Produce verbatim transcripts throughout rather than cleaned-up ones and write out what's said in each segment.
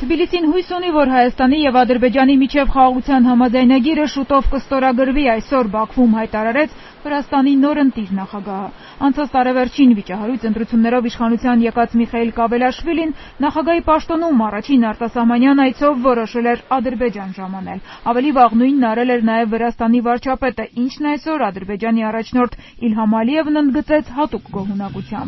Թբիլիսին հույս ունի, որ Հայաստանի և Ադրբեջանի միջև խաղաղության համաձայնագիրը շուտով կստորագրվի, այսօր Բաքվում հայտարարեց Վրաստանի նոր ընտիր նախագահը։ Անցած տարեվերջին վիճահարույց ընտրություններով իշխանության եկած Միխայիլ Կավելաշվիլին նախագահի պաշտոնում առաջին արտասահմանյան այցով որոշել էր Ադրբեջան ժամանել։ Ավելի վաղ նույնն արել էր նաև Վրաստանի վարչապետը, ինչն այսօր Ադրբեջանի առաջնորդ Իլհամ Ալիևն ընդգծեց հատուկ գոհունակությամբ։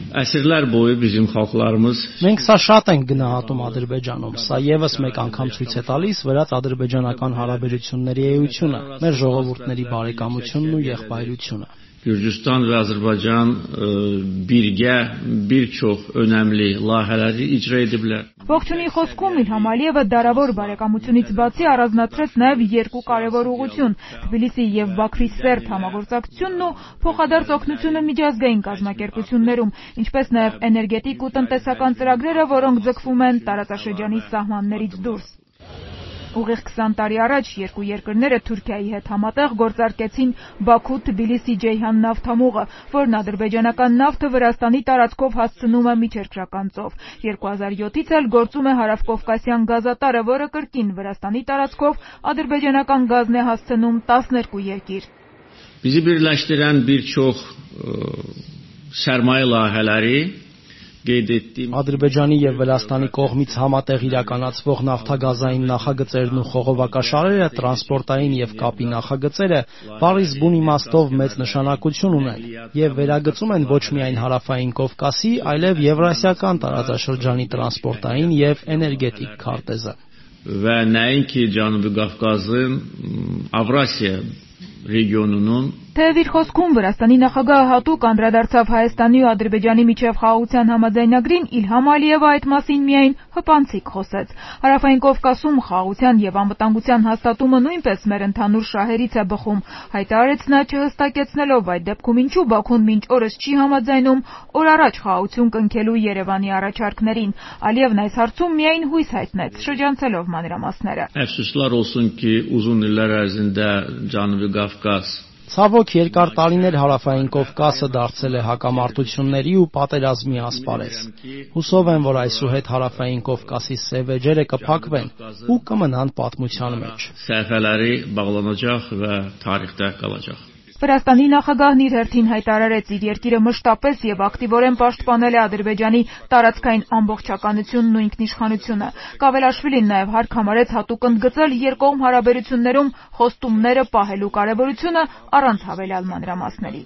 Մենք սա շատ ենք գնահատում Ադրբեջանում, սա ևս մեկ անգամ ցույց է տալիս վրաց-ադրբեջանական հարաբերությունների էությունը, մեր ժողովուրդների բարեկամությունն ու եղբայրությունը։ Gürcistan ve Azerbaycan birgə bir çox önəmli layihələri icra ediblər. Ողջունի խոսքում Իլհամ Ալիևը դարավոր բարեկամությունից բացի առանձնացրեց նաև երկու կարևոր ուղղություն՝ Թբիլիսի և Բաքվի սերտ համագործակցությունն ու փոխադարձ օգնությունը միջազգային կազմակերպություններում, ինչպես նաև էներգետիկ ու տնտեսական ծրագրերը, որոնք ձգվում են տարածաշրջանի սահմաններից դուրս։ Ուղիղ քսան տարի առաջ երկու երկրները Թուրքիայի հետ համատեղ գործարկեցին Բաքու-Թբիլիսի-Ջեյհան նավթամուղը, որն ադրբեջանական նավթը Վրաստանի տարածքով հասցնում է միջերկրական ծով։ երկու հազար յոթից էլ գործում է Հարավկովկասյան գազատարը, որը կրկին Վրաստանի տարածքով ադրբեջանական գազն է հասցնում տասներկու երկիր։ Bizi birləşdirən bir çox sərmayə layihələri Ադրբեջանի և Վրաստանի կողմից համատեղ իրականացվող նավթագազային նախագծերն ու խողովակաշարերը, տրանսպորտային և կապի նախագծերը բառից բուն իմաստով մեծ նշանակություն ունեն և վերագծում են ոչ միայն Հարավային Կովկասի, այլև Եվրասիական տարածաշրջանի տրանսպորտային և էներգետիկ քարտեզը։ Və nəinki Cənubi Qafqazın Avrasiya regionunun Թեև իր խոսքում Վրաստանի նախագահը հատուկ անդրադարձավ Հայաստանի ու Ադրբեջանի միջև խաղաղության համաձայնագրին, Իլհամ Ալիևը այդ մասին միայն հպանցիկ խոսեց։ Հարավային Կովկասում խաղաղության և անվտանգության հաստատումը նույնպես մեր ընդհանուր շահերից է բխում, հայտարարեց նա, չհստակեցնելով այդ դեպքում ինչու Բաքուն մինչ օրս չի համաձայնում օր առաջ խաղաղություն կնքելու Երևանի առաջարկներին։ Ալիևն այս հարցում միայն հույս հայտնեց, շրջանցելով մանրամասները։ Əfsuslar olsun ki, uzun illər ərzində Cənubi Qafqaz Ցավոք երկար տարիներ Հարավային Կովկասը դարձել է հակամարտությունների ու պատերազմի ասպարեզ։ Հուսով եմ, որ այսուհետ Հարավային Կովկասի սև էջերը կփակվեն ու կմնան պատմության մեջ։ Սəhifələri bağlanacaq və tarixdə qalacaq։ Վրաստանի նախագահն իր հերթին հայտարարեց իր երկիրը մշտապես և ակտիվորեն պաշտպանել է Ադրբեջանի տարածքային ամբողջականությունն ու ինքնիշխանությունը։ Կավելաշվիլին նաև հարկ համարեց հատուկ ընդգծել երկկողմ հարաբերություններում խոստումները պահելու կարևորությունը առանց հավելյալ մանրամասների։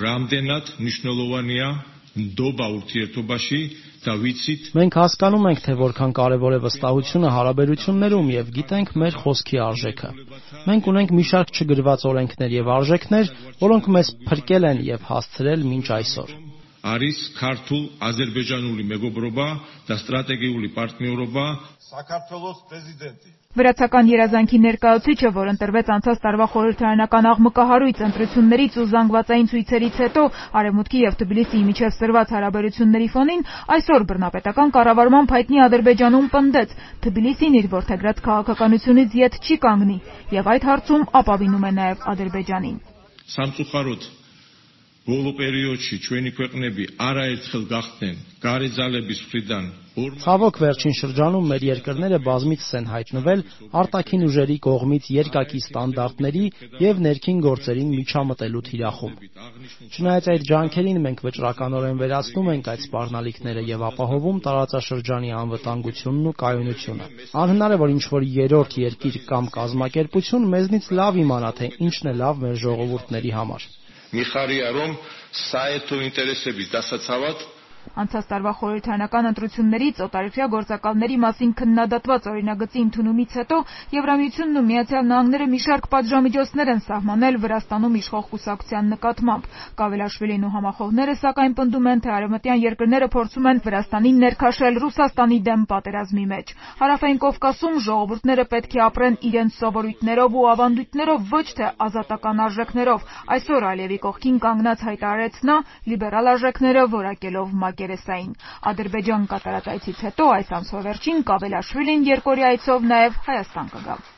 Մենք հասկանում ենք, թե որքան կարևոր է վստահությունը հարաբերություններում և գիտենք մեր խոսքի արժեքը։ Մենք ունենք մի շարք չգրված օրենքներ և արժեքներ, որոնք մեզ փրկել են և հասցրել մինչ այսօր։ Არის քարթულ ադրբեջանული մեգոբրոբա და ստրատեգიული պարտներობა Սակարթվելոս պրեզիդենտի Վրացական երազանքի ներկայացուցիչը, որ ընտրվեց անցած տարվա խորհրդարանական աղմկահարույց ընտրություններից ու զանգվածային ցույցերից հետո Արևմուտքի և Թբիլիսիի միջև սրված հարաբերությունների ֆոնին, այսօր բռնապետական կառավարմամբ հայտնի Ադրբեջանում պնդեց. Թբիլիսին իր որդեգրած քաղաքականությունից ետ չի կանգնի և այդ հարցում ապավինում է նաև Ադրբեջանին։ Սամծուխարոտ Բոլո պերիոդში ჩვენი ქვეყნები არაერთხელ գախտեն գարեզալების մխրიდან Ցավոք վերջին շրջանում մեր երկրները բազմիցս են հայտնվել արտաքին ուժերի կողմից երկակի ստանդարտների և ներքին գործերին միջամտելու թիրախում։ Չնայած այդ ջանքերին մենք վճռականորեն վերացնում ենք այդ սպառնալիքները և ապահովում տարածաշրջանի անվտանգությունն ու կայունությունը։ Անհնար է, որ ինչ-որ երրորդ երկիր կամ կազմակերպություն մեզնից լավ իմանա, թե ինչն է լավ մեր ժողովուրդների համար։ Միխարիարոմ սայեթո ինտերեսები դասացավատ Անցած տարվա խորհրդարանական ընտրություններից օտարերկրյա գործակալների մասին քննադատված օրինագծի ընդունումից հետո Եվրամիությունն ու Միացյալ Նահանգները մի շարք պատժամիջոցներ են սահմանել Վրաստանում իշխող կուսակցության նկատմամբ։ Կավելաշվիլին ու համախոհները սակայն պնդում են, թե արևմտյան երկրները փորձում են Վրաստանին ներքաշել Ռուսաստանի դեմ պատերազմի մեջ։ Հարավային Կովկասում ժողովուրդները պետք է ապրեն իրենց սովորույթներով ու ավանդույթներով, ոչ թե ազատական արժեքներով։ Այսօր Ալիևի կողքին կանգնած հայտարարեց նա, լիբերալ արժեքները որակելով մակերեսային։ Ադրբեջան կատարած այցից հետո այս ամսվա վերջին Կավելաշվիլին երկօրյա այցով նաև Հայաստան կգա։